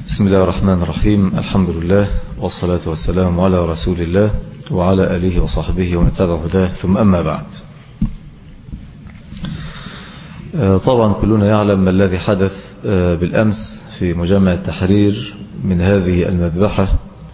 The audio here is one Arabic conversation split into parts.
بسم الله الرحمن الرحيم. الحمد لله والصلاة والسلام على رسول الله وعلى آله وصحبه ومن تبع هداه، ثم أما بعد. طبعا كلنا يعلم ما الذي حدث بالأمس في مجمع التحرير من هذه المذبحة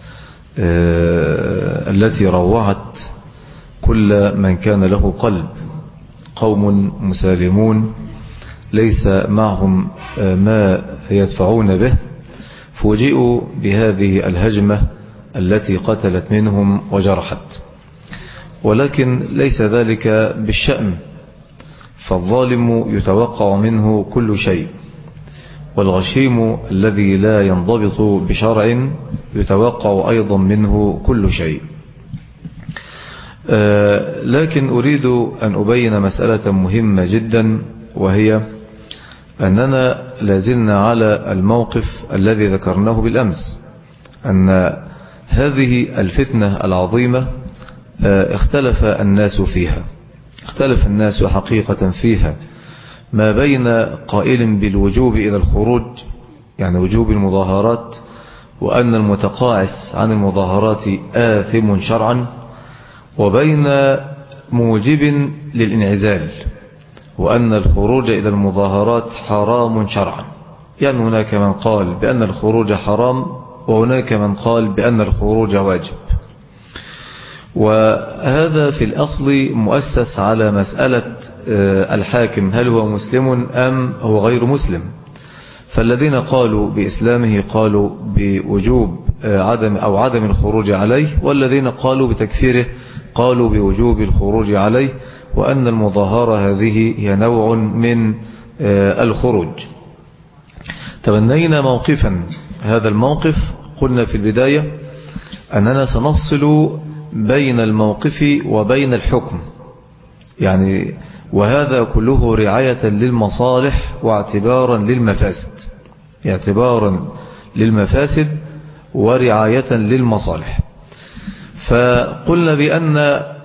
التي روعت كل من كان له قلب. قوم مسالمون ليس معهم ما يدفعون به، فوجئوا بهذه الهجمة التي قتلت منهم وجرحت. ولكن ليس ذلك بالشأن، فالظالم يتوقع منه كل شيء، والغشيم الذي لا ينضبط بشرع يتوقع أيضا منه كل شيء. لكن أريد أن أبين مسألة مهمة جدا، وهي أننا لازلنا على الموقف الذي ذكرناه بالأمس، أن هذه الفتنة العظيمة اختلف الناس فيها، اختلف الناس حقيقة فيها، ما بين قائل بالوجوب إلى الخروج، يعني وجوب المظاهرات، وأن المتقاعس عن المظاهرات آثم شرعا، وبين موجب للانعزال، وأن الخروج إلى المظاهرات حرام شرعا. يعني هناك من قال بأن الخروج حرام، وهناك من قال بأن الخروج واجب. وهذا في الأصل مؤسس على مسألة الحاكم هل هو مسلم أم هو غير مسلم. فالذين قالوا بإسلامه قالوا بوجوب عدم الخروج عليه، والذين قالوا بتكفيره قالوا بوجوب الخروج عليه، وأن المظاهرة هذه هي نوع من الخروج. تبنينا موقفا، هذا الموقف قلنا في البداية أننا سنفصل بين الموقف وبين الحكم، يعني وهذا كله رعاية للمصالح واعتبارا للمفاسد، اعتبارا للمفاسد ورعاية للمصالح. فقلنا بأن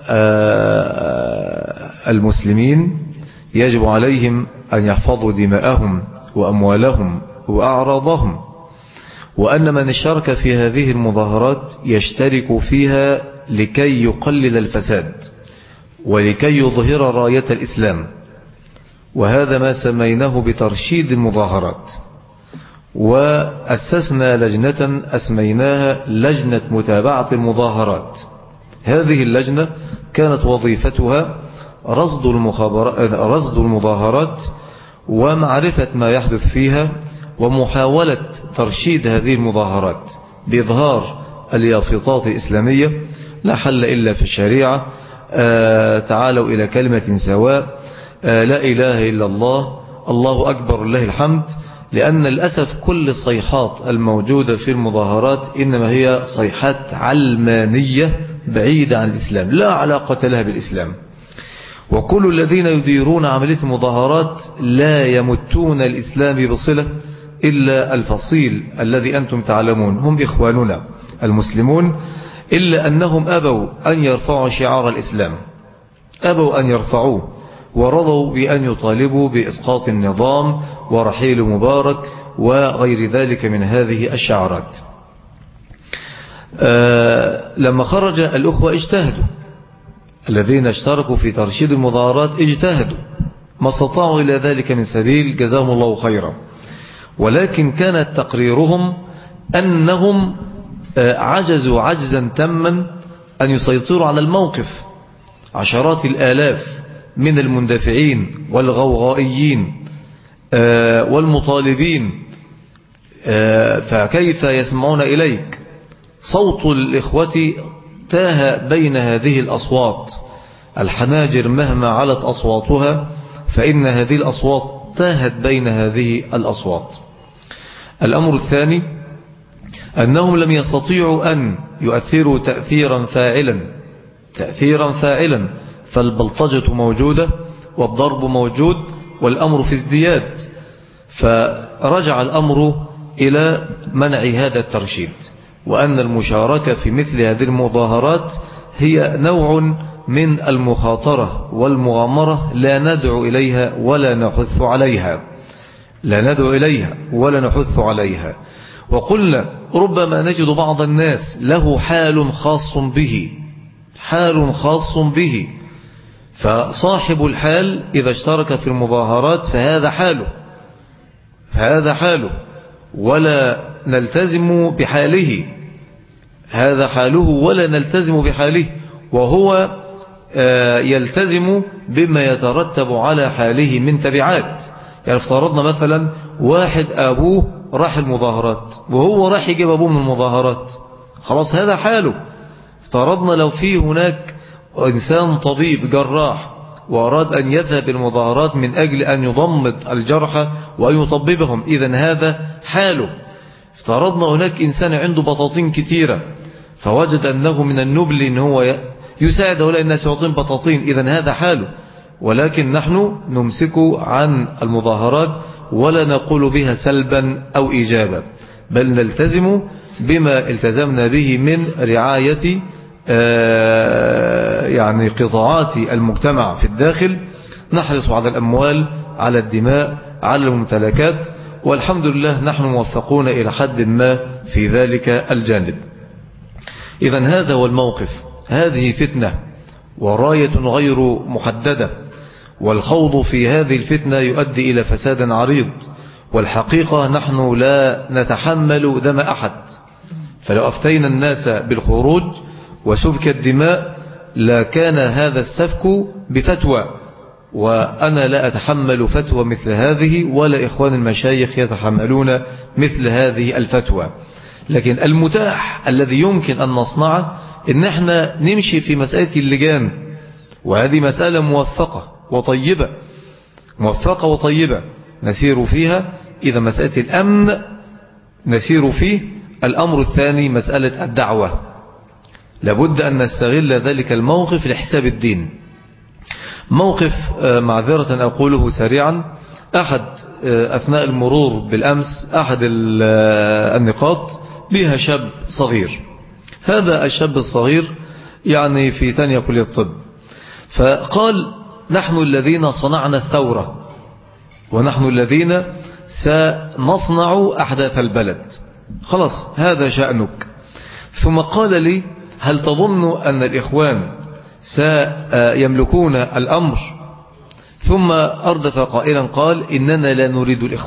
المسلمين يجب عليهم أن يحفظوا دماءهم وأموالهم وأعراضهم، وأن من اشترك في هذه المظاهرات يشترك فيها لكي يقلل الفساد ولكي يظهر راية الإسلام، وهذا ما سميناه بترشيد المظاهرات. وأسسنا لجنة أسميناها لجنة متابعة المظاهرات. هذه اللجنة كانت وظيفتها رصد المظاهرات ومعرفة ما يحدث فيها، ومحاولة ترشيد هذه المظاهرات بإظهار اليافطات الإسلامية: لا حل إلا في الشريعة، تعالوا إلى كلمة سواء، لا إله إلا الله، الله أكبر لله الحمد. لأن للأسف كل صيحات الموجودة في المظاهرات إنما هي صيحات علمانية بعيدة عن الإسلام، لا علاقة لها بالإسلام. وكل الذين يديرون عملية المظاهرات لا يمتون الإسلام بصلة إلا الفصيل الذي أنتم تعلمون، هم إخواننا المسلمون، إلا أنهم أبوا أن يرفعوا شعار الإسلام، أبوا أن يرفعوه، ورضوا بأن يطالبوا بإسقاط النظام ورحيل مبارك وغير ذلك من هذه الشعارات. لما خرج الأخوة اجتهدوا، الذين اشتركوا في ترشيد المظاهرات اجتهدوا ما استطاعوا إلى ذلك من سبيل، جزاهم الله خيرا. ولكن كانت تقريرهم أنهم عجزوا عجزا تاما أن يسيطروا على الموقف. عشرات الآلاف من المندفعين والغوغائيين والمطالبين، فكيف يسمعون إليك؟ صوت الإخوة تاه بين هذه الأصوات، الحناجر مهما علت أصواتها فإن هذه الأصوات تاهت بين هذه الأصوات. الأمر الثاني أنهم لم يستطيعوا أن يؤثروا تأثيرا فاعلا، فالبلطجة موجودة والضرب موجود والأمر في ازدياد، فرجع الأمر إلى منع هذا الترشيد، وأن المشاركة في مثل هذه المظاهرات هي نوع من المخاطرة والمغامرة لا ندعو إليها ولا نحث عليها، وقلنا ربما نجد بعض الناس له حال خاص به، فصاحب الحال إذا اشترك في المظاهرات فهذا حاله ولا نلتزم بحاله، هذا حاله ولا نلتزم بحاله، وهو يلتزم بما يترتب على حاله من تبعات. يعني افترضنا مثلا واحد أبوه راح المظاهرات وهو راح يجيب أبوه من المظاهرات، خلاص هذا حاله. افترضنا لو في هناك إنسان طبيب جراح وأراد أن يذهب المظاهرات من أجل أن يضمد الجرحى وأن يطببهم، إذن هذا حاله. افترضنا هناك إنسان عنده بطاطين كتيرة فوجد أنه من النبل أن هو يساعد هؤلاء الناس يعطين بطاطين، إذن هذا حاله. ولكن نحن نمسك عن المظاهرات ولا نقول بها سلبا أو إيجابا، بل نلتزم بما التزمنا به من رعاية يعني قطاعات المجتمع في الداخل. نحرص على الأموال، على الدماء، على الممتلكات، والحمد لله نحن موفقون إلى حد ما في ذلك الجانب. إذن هذا هو الموقف، هذه فتنة وراية غير محددة، والخوض في هذه الفتنة يؤدي إلى فساد عريض. والحقيقة نحن لا نتحمل دم أحد، فلو أفتينا الناس بالخروج وسفك الدماء لكان هذا السفك بفتوى، وأنا لا أتحمل فتوى مثل هذه، ولا إخوان المشايخ يتحملون مثل هذه الفتوى. لكن المتاح الذي يمكن أن نصنعه إن احنا نمشي في مسألة اللجان، وهذه مسألة موفقة وطيبة نسير فيها. إذا مسألة الأمن نسير فيه. الأمر الثاني مسألة الدعوة، لابد أن نستغل ذلك الموقف لحساب الدين. موقف معذرة أقوله سريعا، أثناء المرور بالأمس أحد النقاط بها شاب صغير، هذا الشاب الصغير يعني في ثانية كلية الطب، فقال نحن الذين صنعنا الثورة ونحن الذين سنصنع أحداث البلد، خلاص هذا شأنك. ثم قال لي هل تظن أن الإخوان سيملكون الأمر؟ ثم أردف قائلا قال إننا لا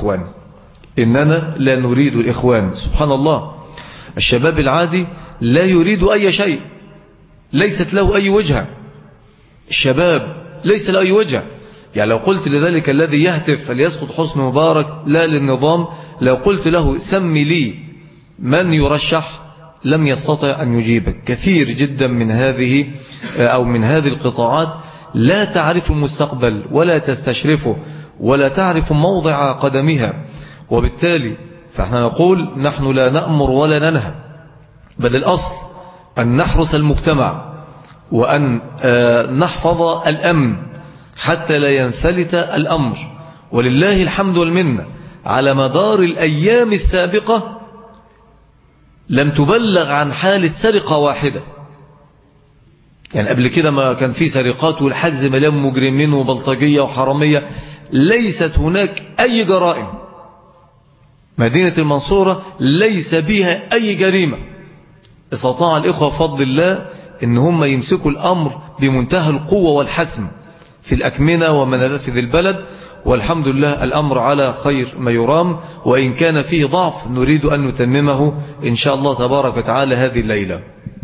نريد الإخوان. سبحان الله، الشباب العادي لا يريد أي شيء، ليست له أي وجهة، الشباب ليس له أي وجهة. يعني لو قلت لذلك الذي يهتف فليسقط حسن مبارك لا للنظام، لو قلت له سمي لي من يرشح لم يستطع أن يجيبك. كثير جدا من هذه القطاعات لا تعرف المستقبل ولا تستشرفه ولا تعرف موضع قدمها، وبالتالي فاحنا نقول نحن لا نأمر ولا ننهى، بل الأصل أن نحرس المجتمع وأن نحفظ الأمن حتى لا ينفلت الأمر. ولله الحمد والمنة على مدار الأيام السابقة لم تبلغ عن حالة سرقة واحدة. يعني قبل كده ما كان في سرقات والحجز مليان مجرمين وبلطجية وحرامية، ليست هناك أي جرائم. مدينة المنصورة ليس بها أي جريمة. استطاع الإخوة بفضل الله إن هم يمسكوا الأمر بمنتهى القوة والحسم في الأكمنة ومنافذ البلد، والحمد لله الأمر على خير ما يرام، وإن كان فيه ضعف نريد أن نتممه إن شاء الله تبارك وتعالى هذه الليلة.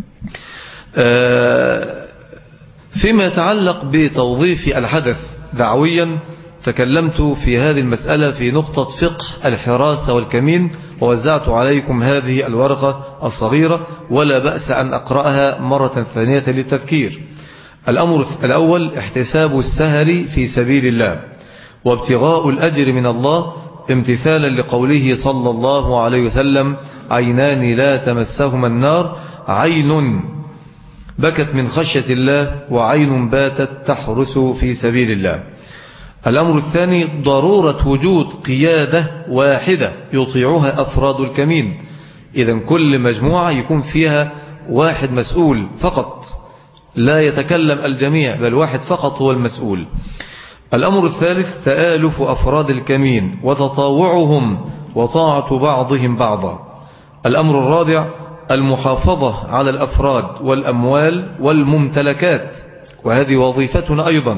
فيما يتعلق بتوظيف الحدث دعويا، تكلمت في هذه المسألة في نقطة فقه الحراسة والكمين، ووزعت عليكم هذه الورقة الصغيرة ولا بأس أن أقرأها مرة ثانية للتذكير. الأمر الأول احتساب السهر في سبيل الله وابتغاء الأجر من الله، امتثالا لقوله صلى الله عليه وسلم عينان لا تمسهما النار، عين بكت من خشية الله وعين باتت تحرس في سبيل الله. الأمر الثاني ضرورة وجود قيادة واحدة يطيعها أفراد الكمين، إذن كل مجموعة يكون فيها واحد مسؤول فقط، لا يتكلم الجميع بل واحد فقط هو المسؤول. الأمر الثالث تآلف أفراد الكمين وتطاوعهم وطاعة بعضهم بعضا. الأمر الرابع المحافظة على الأفراد والأموال والممتلكات، وهذه وظيفتنا أيضا.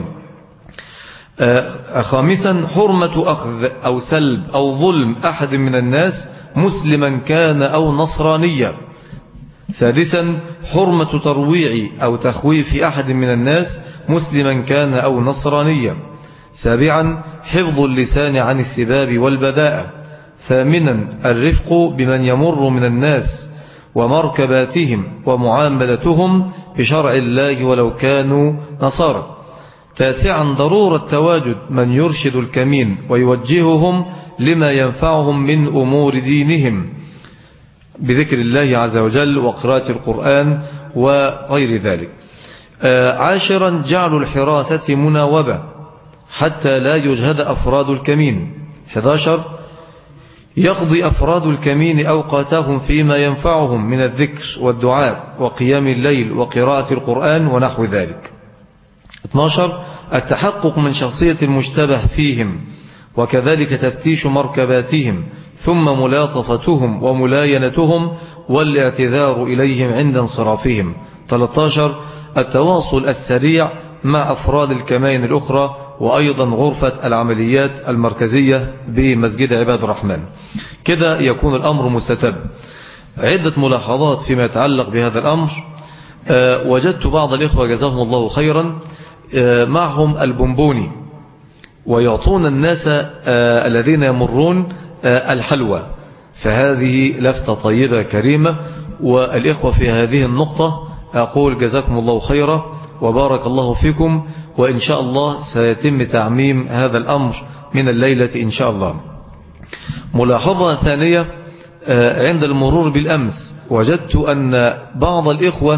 خامسا حرمة أخذ أو سلب أو ظلم أحد من الناس مسلما كان أو نصرانيا. سادسا حرمة ترويع أو تخويف أحد من الناس مسلما كان أو نصرانيا. سابعا حفظ اللسان عن السباب والبذاءة. ثامنا الرفق بمن يمر من الناس ومركباتهم ومعاملتهم بشرع الله ولو كانوا نصارى. تاسعا ضرورة تواجد من يرشد الكمين ويوجههم لما ينفعهم من أمور دينهم بذكر الله عز وجل وقراءة القرآن وغير ذلك. عاشرا جعل الحراسة مناوبة حتى لا يجهد أفراد الكمين. 11 يقضي أفراد الكمين أوقاتهم فيما ينفعهم من الذكر والدعاء وقيام الليل وقراءة القرآن ونحو ذلك. 12 التحقق من شخصية المشتبه فيهم وكذلك تفتيش مركباتهم ثم ملاطفتهم وملاينتهم والاعتذار إليهم عند انصرافهم. 13 التواصل السريع مع أفراد الكمائن الأخرى وأيضا غرفة العمليات المركزية بمسجد عباد الرحمن. كده يكون الأمر مستتب. عدة ملاحظات فيما يتعلق بهذا الأمر. وجدت بعض الإخوة جزاهم الله خيرا معهم البونبوني ويعطون الناس الذين يمرون الحلوى، فهذه لفتة طيبة كريمة، والإخوة في هذه النقطة أقول جزاكم الله خيرا وبارك الله فيكم، وإن شاء الله سيتم تعميم هذا الأمر من الليلة إن شاء الله. ملاحظة ثانية عند المرور بالأمس وجدت أن بعض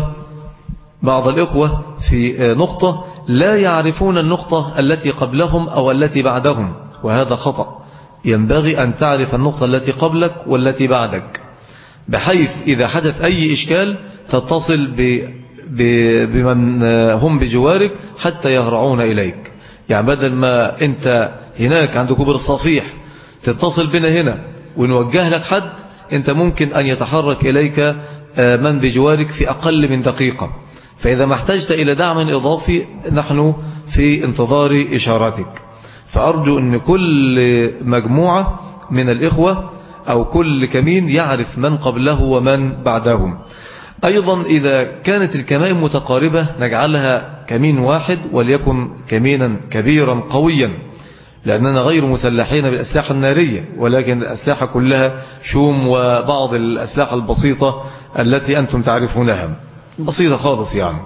الإخوة في نقطة لا يعرفون النقطة التي قبلهم أو التي بعدهم، وهذا خطأ. ينبغي أن تعرف النقطة التي قبلك والتي بعدك، بحيث إذا حدث أي إشكال تتصل بمن هم بجوارك حتى يهرعون إليك. يعني بدل ما أنت هناك عند كبر الصفيح تتصل بنا هنا ونوجه لك حد، أنت ممكن أن يتحرك إليك من بجوارك في أقل من دقيقة. فإذا ما احتجت إلى دعم إضافي نحن في انتظار إشاراتك. فأرجو أن كل مجموعة من الإخوة أو كل كمين يعرف من قبله ومن بعدهم. أيضا إذا كانت الكمائن متقاربة نجعلها كمين واحد وليكن كمينا كبيرا قويا، لأننا غير مسلحين بالأسلحة النارية، ولكن الأسلحة كلها شوم وبعض الأسلحة البسيطة التي أنتم تعرفونها، بسيطة خالص يعني.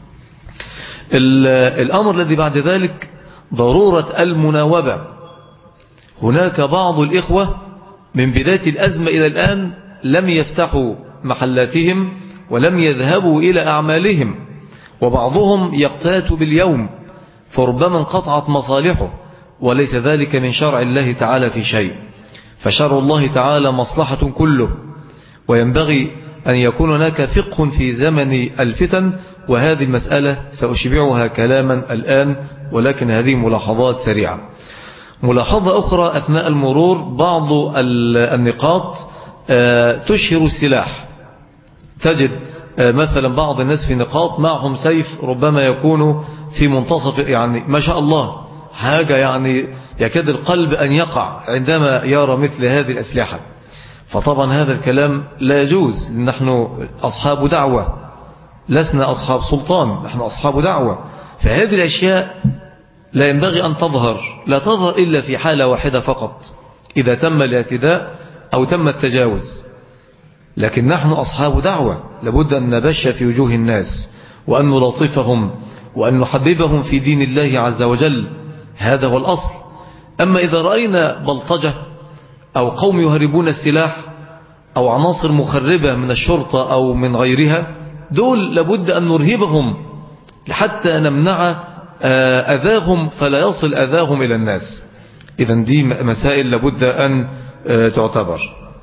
الأمر الذي بعد ذلك ضرورة المناوبة. هناك بعض الإخوة من بداية الأزمة إلى الآن لم يفتحوا محلاتهم ولم يذهبوا إلى أعمالهم، وبعضهم يقتات باليوم، فربما انقطعت مصالحه، وليس ذلك من شرع الله تعالى في شيء. فشرع الله تعالى مصلحة كله، وينبغي أن يكون هناك فقه في زمن الفتن، وهذه المسألة سأشبعها كلاما الآن، ولكن هذه ملاحظات سريعة. ملاحظة أخرى أثناء المرور، بعض النقاط تشهر السلاح. تجد مثلا بعض الناس في نقاط معهم سيف ربما يكون في منتصف، يعني ما شاء الله حاجة يعني يكاد القلب أن يقع عندما يرى مثل هذه الأسلحة. فطبعا هذا الكلام لا يجوز. نحن أصحاب دعوة، لسنا أصحاب سلطان، نحن أصحاب دعوة. فهذه الأشياء لا ينبغي أن تظهر، لا تظهر إلا في حالة واحدة فقط، إذا تم الاعتداء أو تم التجاوز. لكن نحن أصحاب دعوة، لابد أن نبش في وجوه الناس وأن نلطفهم وأن نحببهم في دين الله عز وجل، هذا هو الأصل. أما إذا رأينا بلطجة أو قوم يهربون السلاح أو عناصر مخربة من الشرطة أو من غيرها، دول لابد أن نرهبهم حتى نمنع أذاهم فلا يصل أذاهم إلى الناس. إذن دي مسائل لابد أن تعتبر.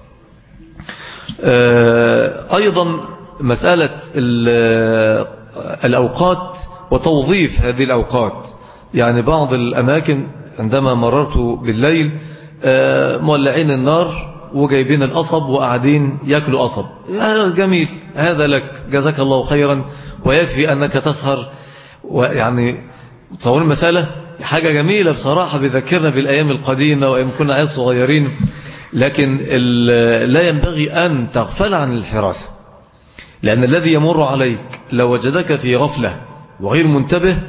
أيضا مسألة الأوقات وتوظيف هذه الأوقات. يعني بعض الأماكن عندما مررت بالليل مولعين النار وجايبين القصب وقاعدين يأكلوا قصب، جميل، هذا لك، جزاك الله خيرا، ويكفي أنك تسهر. ويعني تصور المسألة حاجة جميلة بصراحة، بذكرنا بالأيام القديمة وإن كنا عيال صغيرين. لكن لا ينبغي أن تغفل عن الحراسة، لأن الذي يمر عليك لو وجدك في غفلة وغير منتبه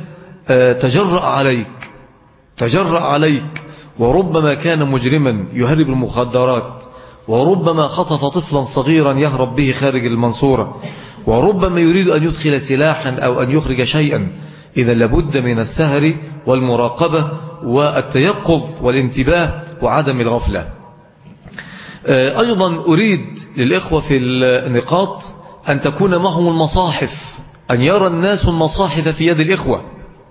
تجرأ عليك، وربما كان مجرما يهرب المخدرات، وربما خطف طفلا صغيرا يهرب به خارج المنصورة، وربما يريد أن يدخل سلاحا أو أن يخرج شيئا. إذا لابد من السهر والمراقبة والتيقظ والانتباه وعدم الغفلة. أيضا أريد للإخوة في النقاط أن تكون معهم المصاحف، أن يرى الناس المصاحف في يد الإخوة.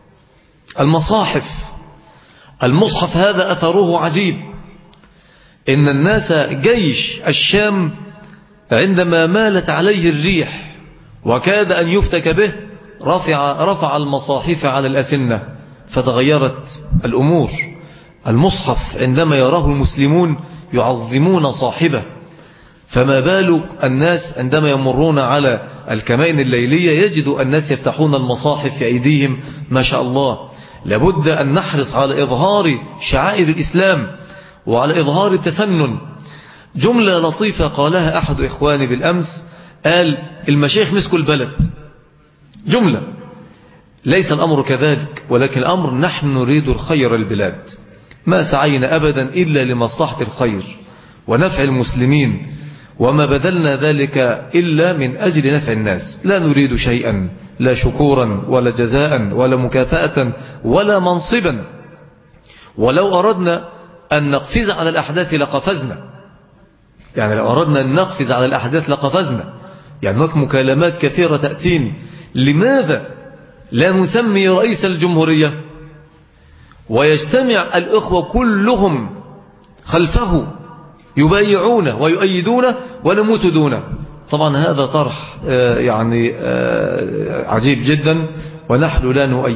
المصحف هذا أثره عجيب. إن الناس جيش الشام عندما مالت عليه الريح وكاد أن يفتك به رفع المصاحف على الأسنة فتغيرت الأمور. المصحف عندما يراه المسلمون يعظمون صاحبه، فما بال الناس عندما يمرون على الكمائن الليلية يجد الناس يفتحون المصاحف في أيديهم، ما شاء الله. لابد أن نحرص على إظهار شعائر الإسلام وعلى إظهار التسنن. جملة لطيفة قالها أحد إخواني بالأمس، قال المشايخ مسكوا البلد. جملة، ليس الأمر كذلك، ولكن الأمر نحن نريد الخير البلاد، ما سعينا أبدا إلا لمصلحة الخير ونفع المسلمين، وما بذلنا ذلك إلا من أجل نفع الناس، لا نريد شيئا، لا شكورا ولا جزاء ولا مكافأة ولا منصبا. ولو أردنا أن نقفز على الأحداث لقفزنا، يعني لو أردنا أن نقفز على الأحداث لقفزنا. يعني هناك مكالمات كثيرة تأتيني، لماذا لا نسمي رئيس الجمهورية ويجتمع الأخوة كلهم خلفه يبايعونه ويؤيدونه ونموت دونه؟ طبعا هذا طرح يعني عجيب جدا، ونحن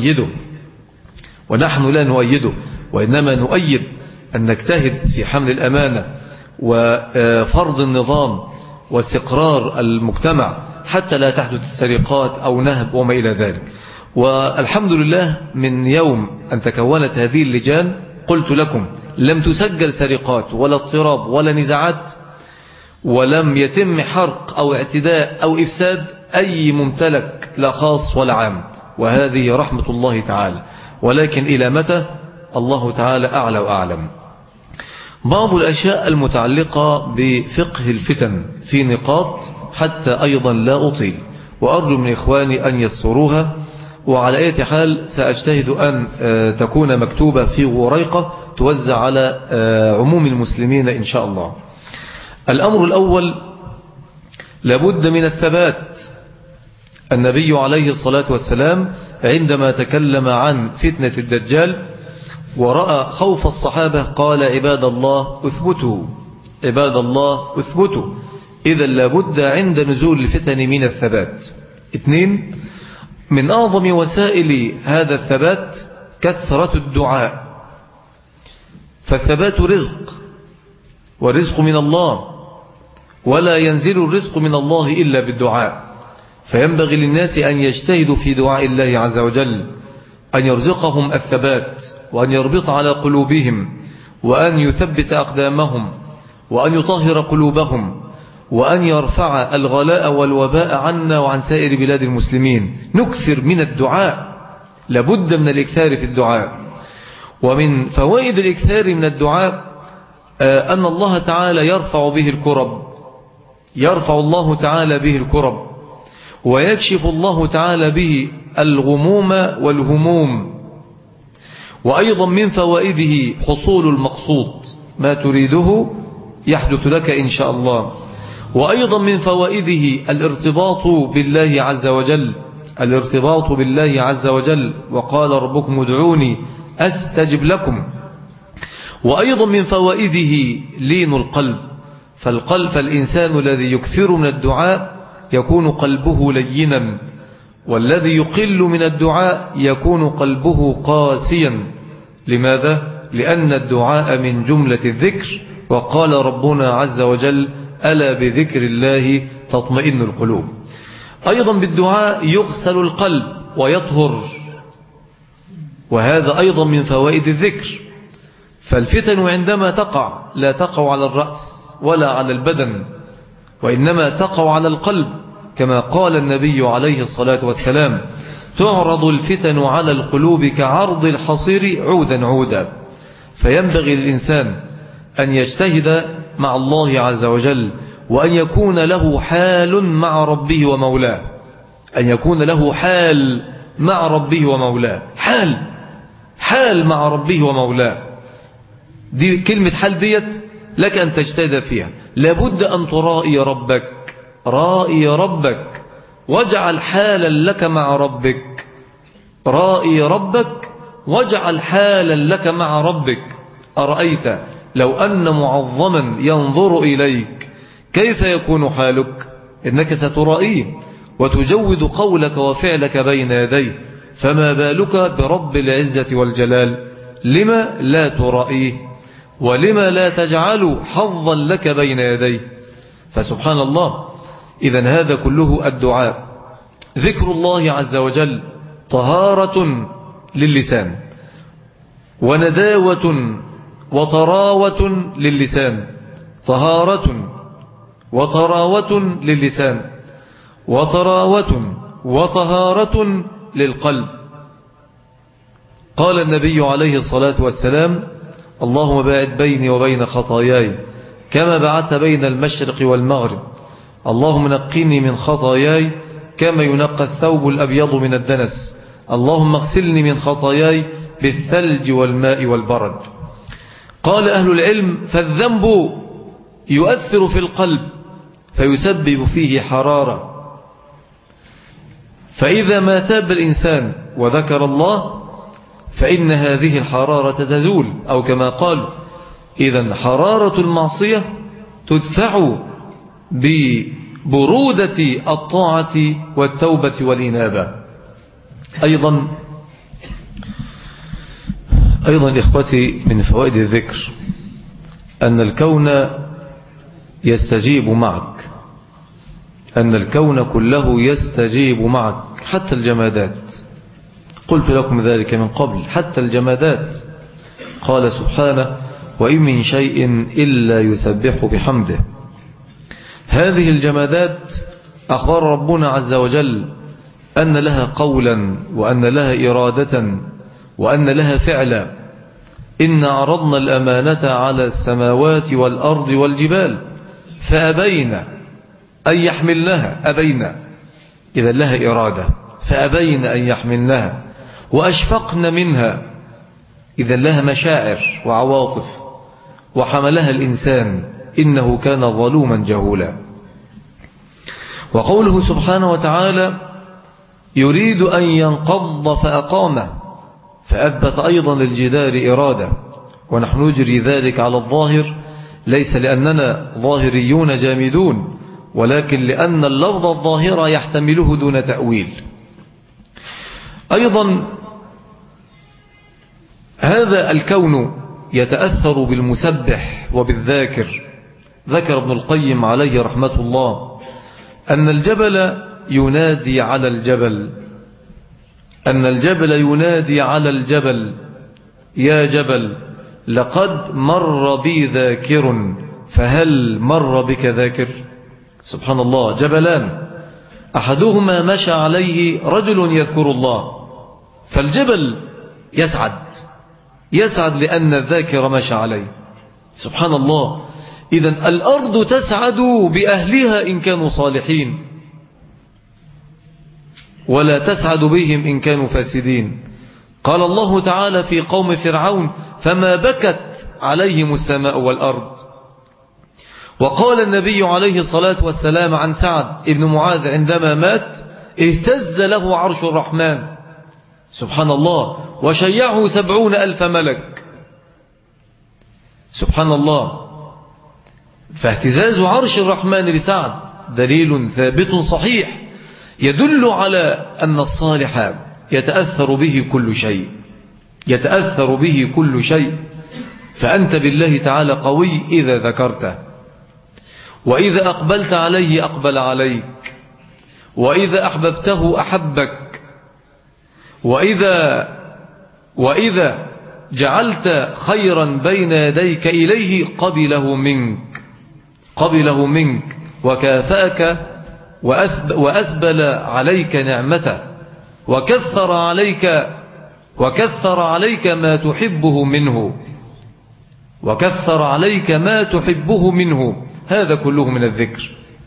لا نؤيده، وإنما نؤيد أن نجتهد في حمل الأمانة وفرض النظام واستقرار المجتمع حتى لا تحدث سرقات أو نهب وما إلى ذلك. والحمد لله من يوم أن تكونت هذه اللجان قلت لكم لم تسجل سرقات ولا اضطراب ولا نزاعات، ولم يتم حرق أو اعتداء أو إفساد أي ممتلك لا خاص ولا عام، وهذه رحمة الله تعالى. ولكن إلى متى؟ الله تعالى أعلى وأعلم. بعض الأشياء المتعلقة بفقه الفتن في نقاط حتى أيضا لا أطيل، وأرجو من إخواني أن يسروها، وعلى أي حال سأجتهد أن تكون مكتوبة في وريقة توزع على عموم المسلمين إن شاء الله. الأمر الأول، لابد من الثبات. النبي عليه الصلاة والسلام عندما تكلم عن فتنة الدجال ورأى خوف الصحابة قال عباد الله اثبتوا. إذا لابد عند نزول الفتن من الثبات. 2، من أعظم وسائل هذا الثبات كثرة الدعاء، فالثبات رزق، والرزق من الله، ولا ينزل الرزق من الله إلا بالدعاء. فينبغي للناس أن يجتهدوا في دعاء الله عز وجل أن يرزقهم الثبات، وأن يربط على قلوبهم، وأن يثبت أقدامهم، وأن يطهر قلوبهم، وأن يرفع الغلاء والوباء عنا وعن سائر بلاد المسلمين. نكثر من الدعاء، لابد من الإكثار في الدعاء. ومن فوائد الإكثار من الدعاء أن الله تعالى يرفع الله تعالى به الكرب، ويكشف الله تعالى به الغموم والهموم. وأيضا من فوائده حصول المقصود، ما تريده يحدث لك إن شاء الله. وأيضا من فوائده الارتباط بالله عز وجل، وقال ربكم ادعوني أستجب لكم. وأيضا من فوائده لين القلب، فالإنسان الذي يكثر من الدعاء يكون قلبه لينا، والذي يقل من الدعاء يكون قلبه قاسيا. لماذا؟ لأن الدعاء من جملة الذكر، وقال ربنا عز وجل: ألا بذكر الله تطمئن القلوب. أيضا بالدعاء يغسل القلب ويطهر، وهذا أيضا من فوائد الذكر. فالفتن عندما تقع لا تقع على الرأس ولا على البدن، وإنما تقع على القلب، كما قال النبي عليه الصلاة والسلام: تعرض الفتن على القلوب كعرض الحصير عودا عودا. فينبغي للإنسان أن يجتهد مع الله عز وجل، وأن يكون له حال مع ربه ومولاه، أن يكون له حال مع ربه ومولاه، حال مع ربه ومولاه. دي كلمة حال ديت لك أن تجتهد فيها. لابد أن ترائي ربك، رائي ربك، واجعل حالا لك مع ربك، رائي ربك واجعل حالا لك مع ربك. أرأيت لو أن معظما ينظر إليك كيف يكون حالك؟ إنك سترائيه وتجود قولك وفعلك بين يديه، فما بالك برب العزة والجلال؟ لما لا ترائيه؟ ولما لا تجعل حظا لك بين يديه؟ فسبحان الله. إذن هذا كله الدعاء. ذكر الله عز وجل طهارة للسان، ونداوة وطراوة للسان، طهارة وطراوة للسان، وطراوة وطهارة للقلب. قال النبي عليه الصلاة والسلام: اللهم باعد بيني وبين خطاياي كما بعدت بين المشرق والمغرب، اللهم نقني من خطاياي كما ينقى الثوب الأبيض من الدنس، اللهم اغسلني من خطاياي بالثلج والماء والبرد. قال أهل العلم: فالذنب يؤثر في القلب فيسبب فيه حرارة، فإذا ما تاب الإنسان وذكر الله فإن هذه الحرارة تزول، أو كما قالوا: إذن حرارة المعصية تدفع ببرودة الطاعة والتوبة والإنابة. أيضا إخوتي، من فوائد الذكر أن الكون يستجيب معك، أن الكون كله يستجيب معك، حتى الجمادات. قلت لكم ذلك من قبل، حتى الجمادات. قال سبحانه: وإن من شيء إلا يسبح بحمده. هذه الجمادات أخبر ربنا عز وجل أن لها قولا، وأن لها إرادة، وأن لها فعلا. إن عرضنا الأمانة على السماوات والأرض والجبال فأبين أن يحملنها، أبين، إذا لها إرادة، فأبين أن يحملنها، وأشفقن منها، إذا لها مشاعر وعواطف، وحملها الإنسان إنه كان ظلوما جهولا. وقوله سبحانه وتعالى: يريد أن ينقض فأقامه، فأثبت أيضا للجدار إرادة. ونحن نجري ذلك على الظاهر، ليس لأننا ظاهريون جامدون، ولكن لأن اللفظ الظاهر يحتمله دون تأويل. أيضا هذا الكون يتأثر بالمسبح وبالذاكر. ذكر ابن القيم عليه رحمة الله أن الجبل ينادي على الجبل، أن الجبل ينادي على الجبل: يا جبل لقد مر بي ذاكر فهل مر بك ذاكر؟ سبحان الله. جبلان، أحدهما مشى عليه رجل يذكر الله، فالجبل يسعد لأن الذاكر مشى عليه. سبحان الله. إذن الأرض تسعد بأهلها إن كانوا صالحين، ولا تسعد بهم إن كانوا فاسدين. قال الله تعالى في قوم فرعون: فما بكت عليهم السماء والأرض. وقال النبي عليه الصلاة والسلام عن سعد ابن معاذ عندما مات: اهتز له عرش الرحمن. سبحان الله. وشيعه 70,000 ملك. سبحان الله. فاهتزاز عرش الرحمن لسعد دليل ثابت صحيح يدل على أن الصالح يتأثر به كل شيء، يتأثر به كل شيء. فأنت بالله تعالى قوي إذا ذكرته، وإذا أقبلت عليه أقبل عليك، وإذا أحببته أحبك، وإذا جعلت خيرا بين يديك إليه قبله منك وكافأك وأسبل عليك نعمته وكثر عليك ما تحبه منه هذا كله من الذكر.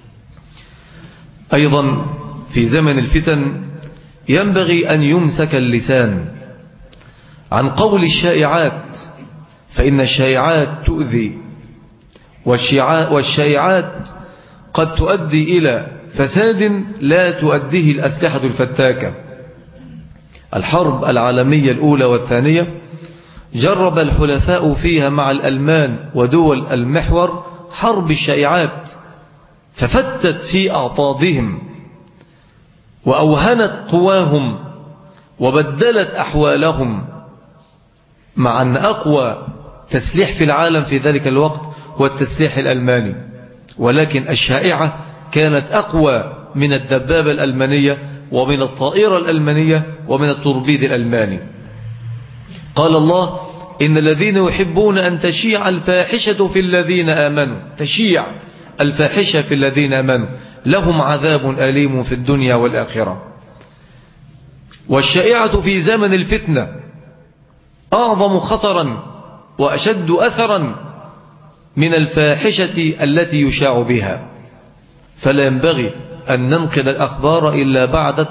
أيضا في زمن الفتن ينبغي أن يمسك اللسان عن قول الشائعات، فإن الشائعات تؤذي، والشائعات قد تؤدي إلى فساد لا تؤديه الأسلحة الفتاكة. الحرب العالمية الأولى والثانية جرب الحلفاء فيها مع الألمان ودول المحور حرب الشائعات، ففتت في أعطابهم وأوهنت قواهم وبدلت أحوالهم، مع أن أقوى تسليح في العالم في ذلك الوقت هو التسليح الألماني، ولكن الشائعة كانت أقوى من الدبابة الألمانية ومن الطائرة الألمانية ومن التوربيد الألماني. قال الله: إن الذين يحبون أن تشيع الفاحشة في الذين آمنوا، تشيع الفاحشة في الذين آمنوا لهم عذاب أليم في الدنيا والآخرة. والشائعة في زمن الفتنة أعظم خطرا وأشد أثرا من الفاحشة التي يشاع بها، فلا ينبغي أن ننقل الأخبار إلا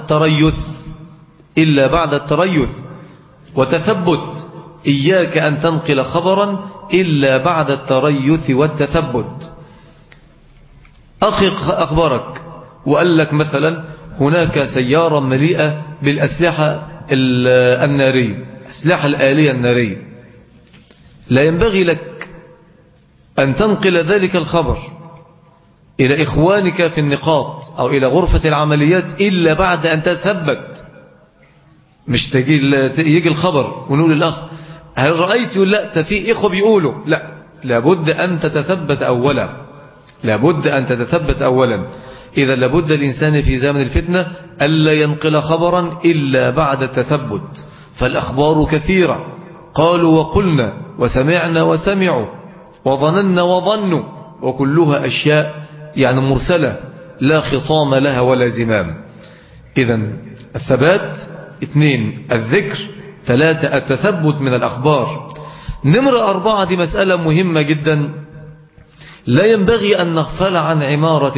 بعد التريث وتثبت. إياك أن تنقل خبرا إلا بعد التريث والتثبت. أخي أخبرك وقال لك مثلا هناك سيارة مليئة بالأسلحة النارية، أسلحة الآلية النارية، لا ينبغي لك أن تنقل ذلك الخبر إلى إخوانك في النقاط أو إلى غرفة العمليات إلا بعد أن تثبت. مش يجي الخبر ونقول للأخ هل رأيت؟ يقول لا، في إخوة بيقولوا لا. لابد أن تتثبت أولا. إذا لابد الإنسان في زمن الفتنة ألا ينقل خبرا إلا بعد التثبت، فالأخبار كثيرة، قالوا وقلنا وسمعنا وسمعوا وظننا وظنوا، وكلها أشياء يعني مرسلة لا خطام لها ولا زمام. إذن الثبات 2 الذكر، 3 التثبت من الأخبار. نمرة 4 دي مسألة مهمة جدا، لا ينبغي أن نغفل عن عمارة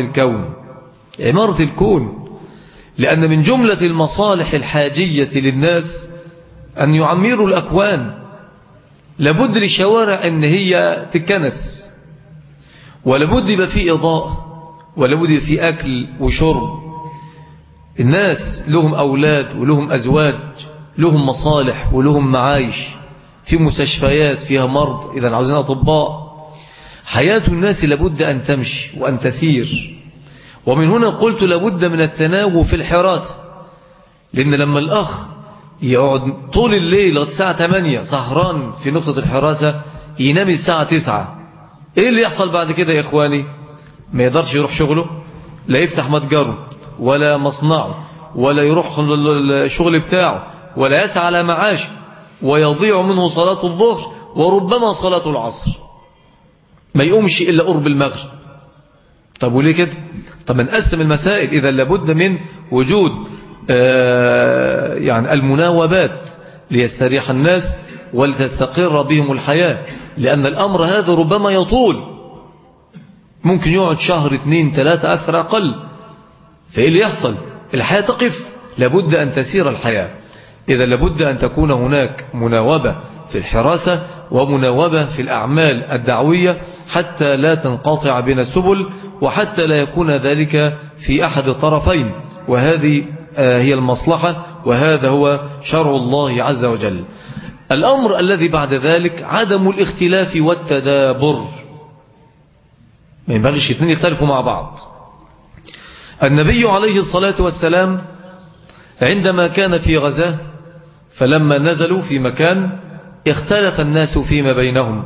الكون، لأن من جملة المصالح الحاجية للناس أن يعمروا الأكوان. لابد للشوارع أن هي تكنس، ولابد يبقى فيه إضاءة، ولابد يبقى فيه أكل وشرب. الناس لهم أولاد ولهم أزواج، لهم مصالح ولهم معايش، في مستشفيات فيها مرض، إذا عاوزين أطباء. حياة الناس لابد أن تمشي وأن تسير. ومن هنا قلت لابد من التناوب في الحراسة، لأن لما الأخ يقعد طول الليل لغاية الساعة 8 سهران في نقطة الحراسة، ينام الساعة 9، إيه اللي يحصل بعد كده يا إخواني؟ ما يقدرش يروح شغله، لا يفتح متجره ولا مصنعه، ولا يروح الشغل بتاعه، ولا يسعى على معاش، ويضيع منه صلاة الظهر وربما صلاة العصر، ما يقومش إلا قرب المغرب. طب وليه كده؟ طب نقسم المسائل. إذا لابد من وجود يعني المناوبات ليستريح الناس ولتستقر بهم الحياة، لأن الأمر هذا ربما يطول، ممكن يقعد شهر 2 3 أكثر أقل. فإيه اللي يحصل؟ الحياة تقف، لابد أن تسير الحياة. إذا لابد أن تكون هناك مناوبة في الحراسة ومناوبة في الأعمال الدعوية، حتى لا تنقطع بين السبل، وحتى لا يكون ذلك في أحد الطرفين. وهذه هي المصلحة، وهذا هو شرع الله عز وجل. الأمر الذي بعد ذلك عدم الاختلاف والتدابر، ما ينبغيش اثنين يختلفوا مع بعض. النبي عليه الصلاة والسلام عندما كان في غزاة، فلما نزلوا في مكان اختلف الناس فيما بينهم،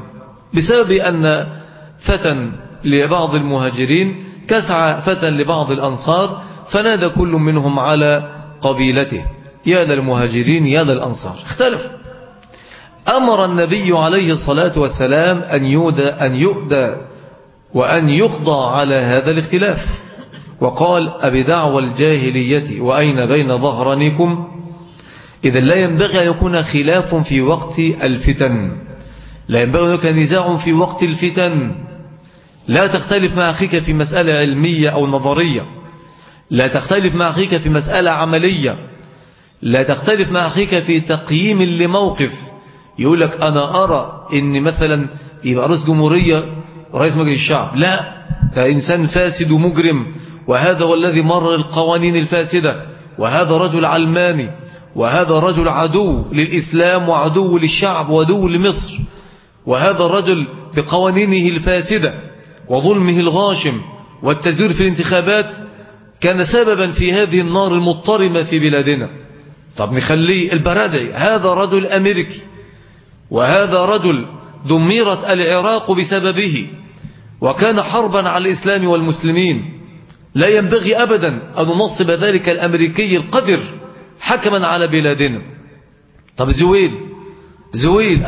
بسبب أن فتى لبعض المهاجرين كسع فتى لبعض الأنصار، فنادى كل منهم على قبيلته، يا للمهاجرين يا للأنصار، اختلف. أمر النبي عليه الصلاة والسلام أن يؤدى وأن يقضى على هذا الاختلاف، وقال أبدعوى الجاهلية وأين بين ظهرانكم. إذا لا ينبغي أن يكون خلاف في وقت الفتن، لا ينبغي أن يكون نزاع في وقت الفتن. لا تختلف مع أخيك في مسألة علمية أو نظرية، لا تختلف مع أخيك في مسألة عملية، لا تختلف مع أخيك في تقييم لموقف. يقول لك أنا أرى إن مثلا يبقى رئيس جمهورية رئيس مجلس الشعب، لا، ده إنسان فاسد ومجرم، وهذا هو الذي مرر القوانين الفاسدة، وهذا رجل علماني، وهذا رجل عدو للإسلام وعدو للشعب وعدو لمصر، وهذا الرجل بقوانينه الفاسدة وظلمه الغاشم والتزوير في الانتخابات كان سببا في هذه النار المضطرمة في بلادنا. طب نخليه البرادعي، هذا رجل أمريكي، وهذا رجل دمرت العراق بسببه، وكان حربا على الإسلام والمسلمين. لا ينبغي أبدا أن ننصب ذلك الأمريكي القذر حكما على بلادنا. طب زويل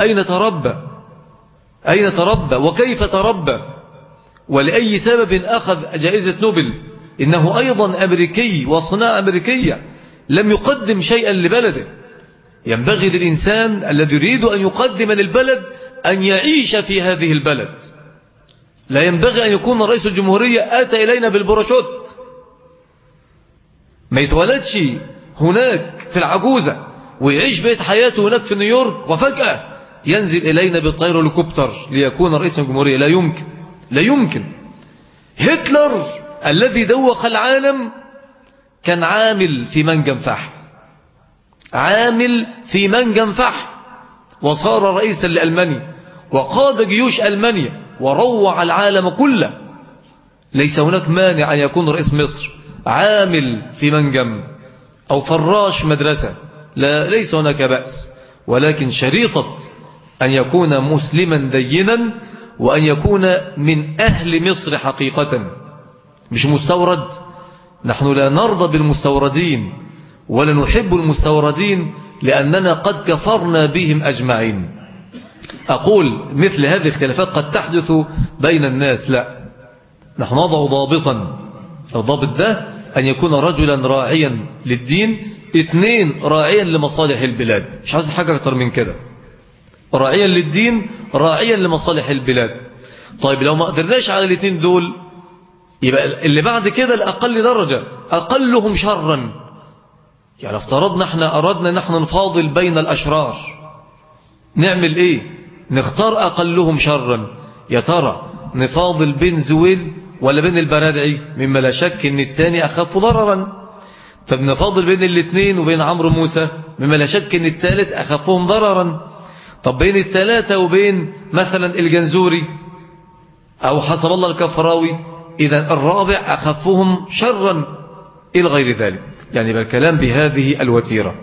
أين تربى وكيف تربى ولأي سبب أخذ جائزة نوبل؟ إنه أيضا أمريكي وصناعة أمريكية، لم يقدم شيئا لبلده. ينبغي للإنسان الذي يريد أن يقدم للبلد أن يعيش في هذه البلد. لا ينبغي أن يكون رئيس الجمهورية آتى إلينا بالبراشوت، ما يتولدش هناك في العجوزة ويعيش بيت حياته هناك في نيويورك وفجأة ينزل إلينا بالطير والهليكوبتر ليكون رئيس الجمهورية. لا يمكن. هتلر الذي دوخ العالم كان عامل في منجم فحم وصار رئيسا لألمانيا وقاد جيوش ألمانيا وروع العالم كله. ليس هناك مانع أن يكون رئيس مصر عامل في منجم أو فراش مدرسة، ليس هناك بأس، ولكن شريطة أن يكون مسلما دينا وأن يكون من أهل مصر حقيقة، مش مستورد. نحن لا نرضى بالمستوردين ولا نحب المستوردين لأننا قد كفرنا بهم أجمعين. أقول مثل هذه الاختلافات قد تحدث بين الناس، لا، نحن نضع ضابطا. الضابط ده أن يكون رجلا راعيا للدين، 2 راعيا لمصالح البلاد، مش عايز حاجة أكتر من كده. راعيا للدين، راعيا لمصالح البلاد. طيب لو ما قدرناش على 2 دول، يبقى اللي بعد كده الأقل درجة أقلهم شرا. يعني افترضنا احنا أردنا نحن نفاضل بين الأشرار، نعمل ايه؟ نختار أقلهم شرا. يا ترى نفاضل بين زويل ولا بين البرادعي؟ مما لا شك ان الثاني أخف ضررا. طب نفاضل بين 2 وبين عمرو موسى؟ مما لا شك ان الثالث أخفهم ضررا. طب بين 3 وبين مثلا الجنزوري أو حسب الله الكفراوي؟ إذا الرابع أخفهم شرا إلى غير ذلك. يعني بالكلام بهذه الوتيرة.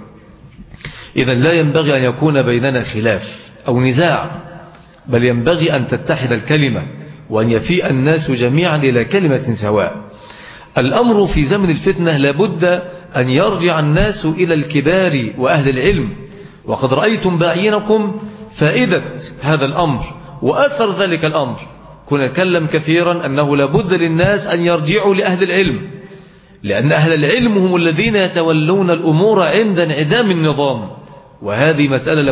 إذا لا ينبغي أن يكون بيننا خلاف أو نزاع، بل ينبغي أن تتحد الكلمة وأن يفيء الناس جميعا إلى كلمة سواء. الأمر في زمن الفتنة لابد أن يرجع الناس إلى الكبار وأهل العلم، وقد رأيتم بعينكم فائدة هذا الأمر وأثر ذلك الأمر. كنا نتكلم كثيرا أنه لابد للناس أن يرجعوا لأهل العلم، لأن أهل العلم هم الذين يتولون الأمور عند انعدام النظام، وهذه مسألة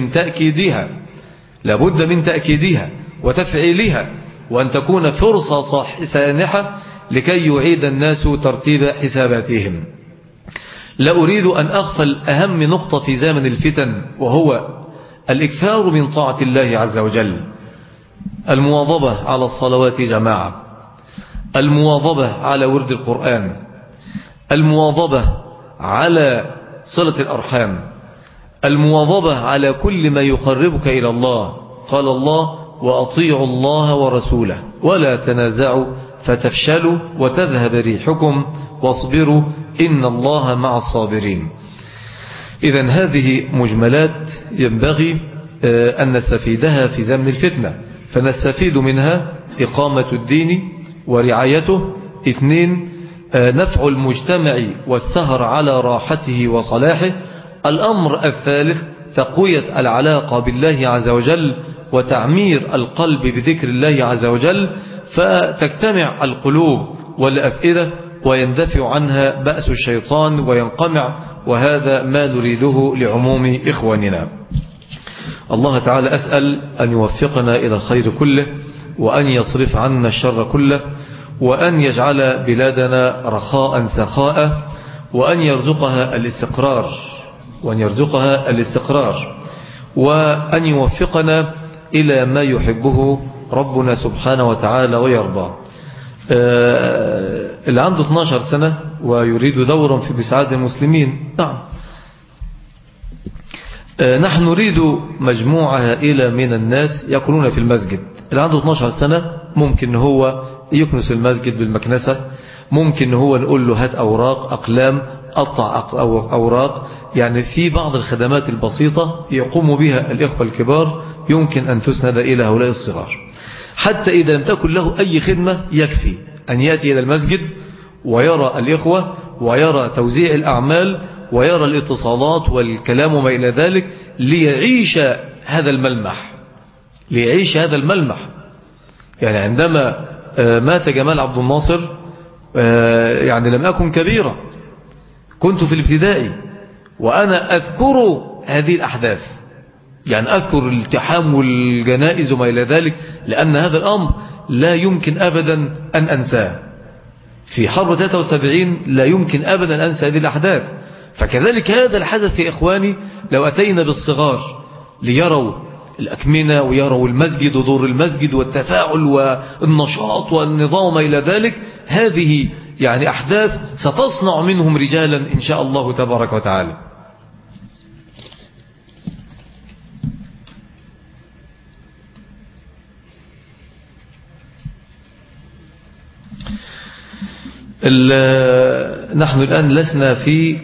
لابد من تأكيدها وتفعيلها، وأن تكون فرصة سانحة لكي يعيد الناس ترتيب حساباتهم. لا أريد أن أغفل أهم نقطة في زمن الفتن، وهو الإكثار من طاعة الله عز وجل، المواظبة على الصلوات جماعة، المواظبة على ورد القرآن، المواظبة على صلة الأرحام، المواظبة على كل ما يقربك إلى الله. قال الله: وأطيعوا الله ورسوله ولا تنازعوا فتفشلوا وتذهب ريحكم واصبروا إن الله مع الصابرين. إذن هذه مجملات ينبغي أن نستفيدها في زمن الفتنة، فنستفيد منها إقامة الدين ورعايته. 2 نفع المجتمع والسهر على راحته وصلاحه. الأمر الثالث تقوية العلاقة بالله عز وجل وتعمير القلب بذكر الله عز وجل، فتجتمع القلوب والأفئدة ويندفع عنها بأس الشيطان وينقمع، وهذا ما نريده لعموم إخواننا. الله تعالى أسأل أن يوفقنا إلى الخير كله، وأن يصرف عنا الشر كله، وأن يجعل بلادنا رخاء سخاء، وأن يرزقها الاستقرار، وأن يوفقنا إلى ما يحبه ربنا سبحانه وتعالى ويرضى. اللي عنده 12 سنة ويريد دورا في مساعدة المسلمين، نعم، نحن نريد مجموعة هائلة من الناس يكونون في المسجد. اللي عنده 12 سنة ممكن هو يكنس المسجد بالمكنسة، ممكن هو نقول له هات أوراق أقلام قطع أوراق، يعني في بعض الخدمات البسيطة يقوم بها الإخوة الكبار يمكن أن تسند إلى هؤلاء الصغار. حتى إذا لم تكن له أي خدمة يكفي أن يأتي إلى المسجد ويرى الإخوة ويرى توزيع الأعمال ويرى الاتصالات والكلام وما إلى ذلك، ليعيش هذا الملمح. يعني عندما مات جمال عبد الناصر يعني لم أكن كبيرا، كنت في الابتدائي وأنا أذكر هذه الأحداث، يعني أذكر الالتحام والجنائز وما إلى ذلك، لأن هذا الأمر لا يمكن أبدا أن أنساه. في حرب 73 لا يمكن أبدا أن أنسى هذه الأحداث. فكذلك هذا الحدث يا إخواني، لو أتينا بالصغار ليروا الأكمنة ويروا المسجد ودور المسجد والتفاعل والنشاط والنظام وما إلى ذلك، هذه يعني أحداث ستصنع منهم رجالا إن شاء الله تبارك وتعالى. نحن الآن لسنا في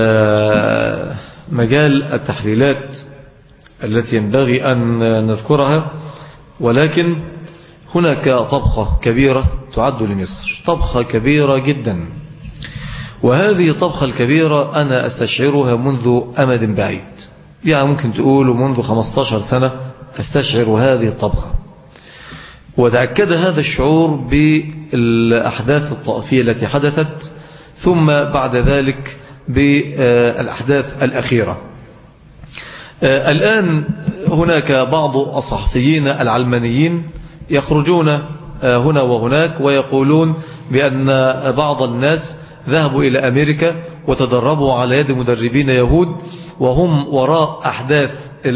مجال التحليلات التي ينبغي أن نذكرها، ولكن هناك طبخة كبيرة تعد لمصر، طبخة كبيرة جدا، وهذه الطبخة الكبيرة أنا أستشعرها منذ أمد بعيد، يعني ممكن تقول منذ 15 سنة أستشعر هذه الطبخة. وتأكد هذا الشعور بالأحداث الطائفية التي حدثت، ثم بعد ذلك بالأحداث الأخيرة. الآن هناك بعض الصحفيين العلمانيين يخرجون هنا وهناك ويقولون بأن بعض الناس ذهبوا إلى أمريكا وتدربوا على يد مدربين يهود، وهم وراء أحداث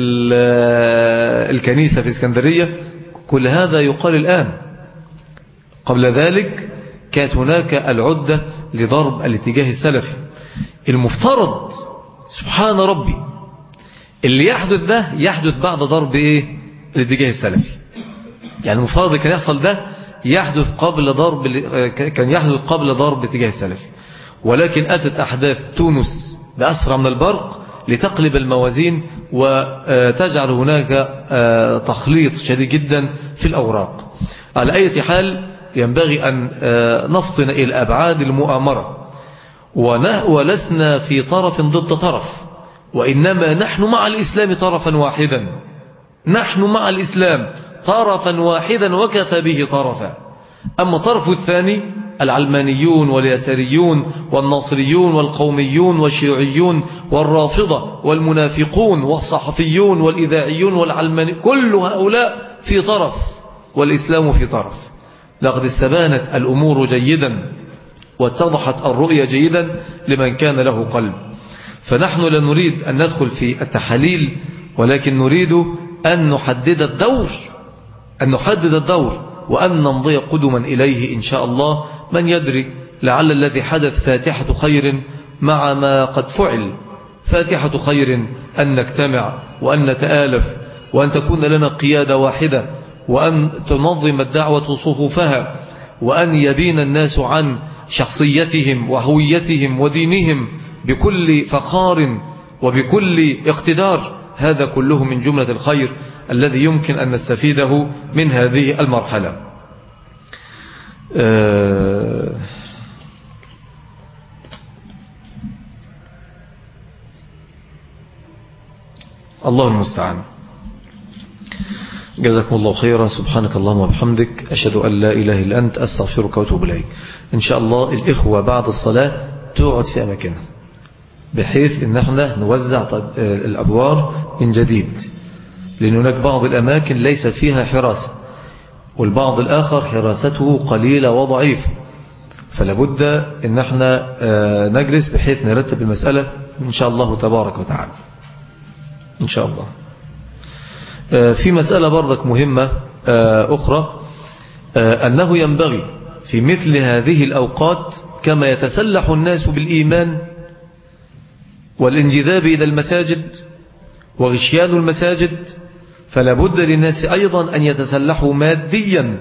الكنيسة في اسكندرية. كل هذا يقال الآن. قبل ذلك كانت هناك العدة لضرب الاتجاه السلفي. المفترض سبحان ربي اللي يحدث ده يحدث بعد ضرب الاتجاه السلفي، يعني المفترض كان يحصل ده يحدث كان يحدث قبل ضرب الاتجاه السلفي، ولكن أتت أحداث تونس بأسرع من البرق لتقلب الموازين وتجعل هناك تخليط شديد جدا في الأوراق. على أي حال ينبغي أن نفطن إلى أبعاد المؤامرة، ولسنا في طرف ضد طرف، وإنما نحن مع الإسلام طرفا واحدا، نحن مع الإسلام طرفا واحدا وكفى به طرفا. أما الطرف الثاني العلمانيون واليساريون والناصريون والقوميون والشيوعيون والرافضة والمنافقون والصحفيون والإذاعيون والعلماني، كل هؤلاء في طرف والإسلام في طرف. لقد استبانت الأمور جيدا واتضحت الرؤية جيدا لمن كان له قلب. فنحن لا نريد أن ندخل في التحاليل، ولكن نريد أن نحدد الدور وأن نمضي قدما إليه إن شاء الله. من يدري، لعل الذي حدث فاتحة خير مع ما قد فعل، فاتحة خير أن نجتمع وأن نتآلف وأن تكون لنا قيادة واحدة، وأن تنظم الدعوة صفوفها، وأن يبين الناس عن شخصيتهم وهويتهم ودينهم بكل فخار وبكل اقتدار. هذا كله من جملة الخير. الذي يمكن أن نستفيده من هذه المرحلة. الله المستعان. جزاكم الله خيرا. سبحانك اللهم وبحمدك، أشهد أن لا إله إلا أنت، أستغفرك وأتوب إليك. إن شاء الله الإخوة بعد الصلاة تقعد في أماكنها، بحيث إن احنا نوزع الأدوار من جديد، لأن هناك بعض الأماكن ليس فيها حراسة، والبعض الآخر حراسته قليلة وضعيفة، فلابد إن احنا نجلس بحيث نرتب المسألة إن شاء الله تبارك وتعالى إن شاء الله. في مسألة برضك مهمة أخرى، أنه ينبغي في مثل هذه الأوقات كما يتسلح الناس بالإيمان والانجذاب إلى المساجد وغشيان المساجد، فلا بد للناس أيضا أن يتسلحوا ماديا.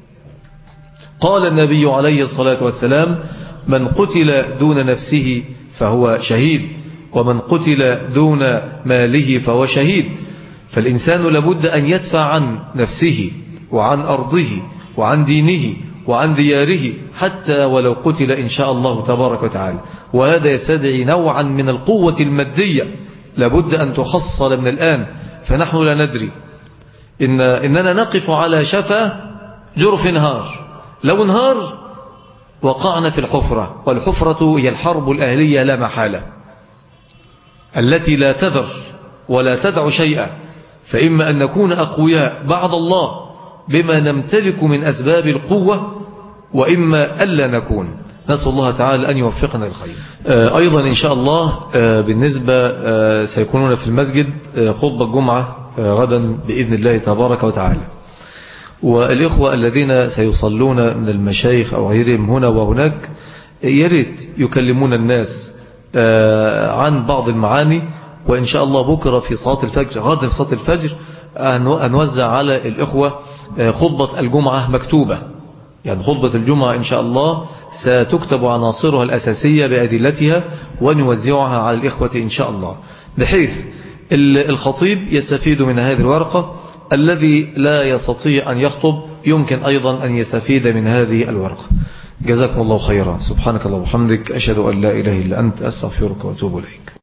قال النبي عليه الصلاة والسلام: من قتل دون نفسه فهو شهيد، ومن قتل دون ماله فهو شهيد. فالإنسان لابد أن يدفع عن نفسه وعن أرضه وعن دينه وعن دياره، حتى ولو قتل إن شاء الله تبارك وتعالى. وهذا يستدعي نوعا من القوة المادية لابد أن تحصل من الآن. فنحن لا ندري إننا نقف على شفا جرف نهار، لو انهار وقعنا في الحفرة، والحفرة هي الحرب الأهلية لا محالة، التي لا تذر ولا تدع شيئا. فإما أن نكون أقوياء بعد الله بما نمتلك من أسباب القوة، وإما ألا نكون. نسأل الله تعالى أن يوفقنا الخير. أيضا إن شاء الله بالنسبة سيكونون في المسجد خطبة الجمعة غدا بإذن الله تبارك وتعالى، والإخوة الذين سيصلون من المشايخ أو غيرهم هنا وهناك يريد يكلمون الناس عن بعض المعاني. وإن شاء الله بكرة في صلاة الفجر، غدا في صلاة الفجر هنوزع على الإخوة خطبة الجمعة مكتوبة، يعني خطبة الجمعة إن شاء الله ستكتب عناصرها الأساسية بأدلتها ونوزعها على الإخوة إن شاء الله، بحيث الخطيب يستفيد من هذه الورقة، الذي لا يستطيع أن يخطب يمكن أيضا أن يستفيد من هذه الورقة. جزاكم الله خيرا. سبحانك اللهم وبحمدك، أشهد أن لا إله إلا أنت، أستغفرك وأتوب إليك.